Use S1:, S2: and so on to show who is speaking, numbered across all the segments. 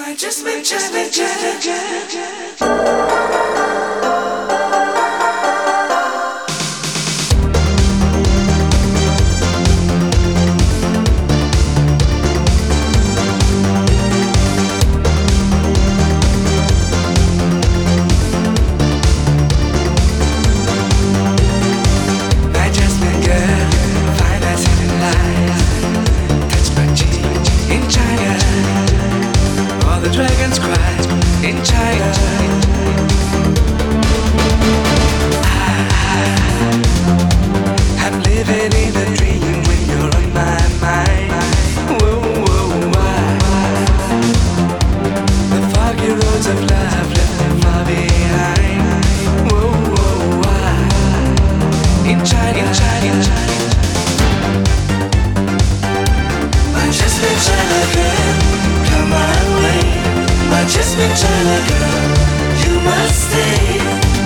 S1: Just make China. Dragons cry in China. I'm living in a dream when you're on my mind. Whoa, whoa, why? The foggy roads of love left me far behind. Whoa, whoa, why? In China, in China, in China. I just met China girl, come my way. I just met China girl, you must stay.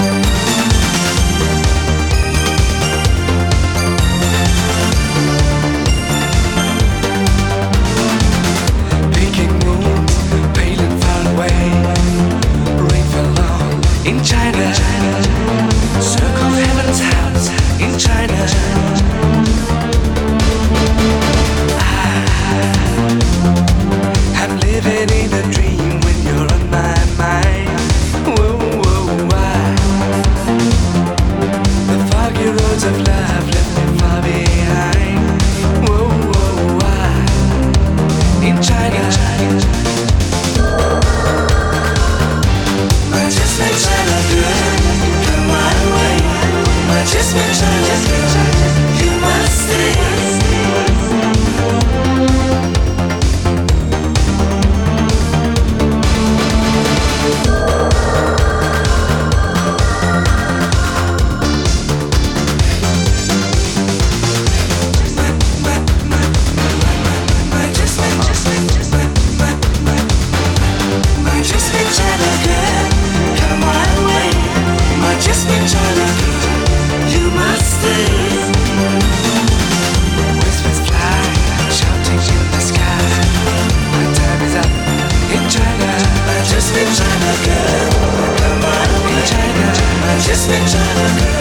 S1: Picking moons, pale and far away. Rain fell long in China. Circle heaven's house in China. I'm living in a dream when you're on my mind. Whoa, whoa, why? The foggy roads of love left me far behind. Whoa, whoa, why? In China, I just met China girl, come my way. I just met China girl, you must stay. Just been China girl, you must stay. Whispers fly, shouting in the sky. My time is up in China. I just been China girl, come on in China. I just been China girl.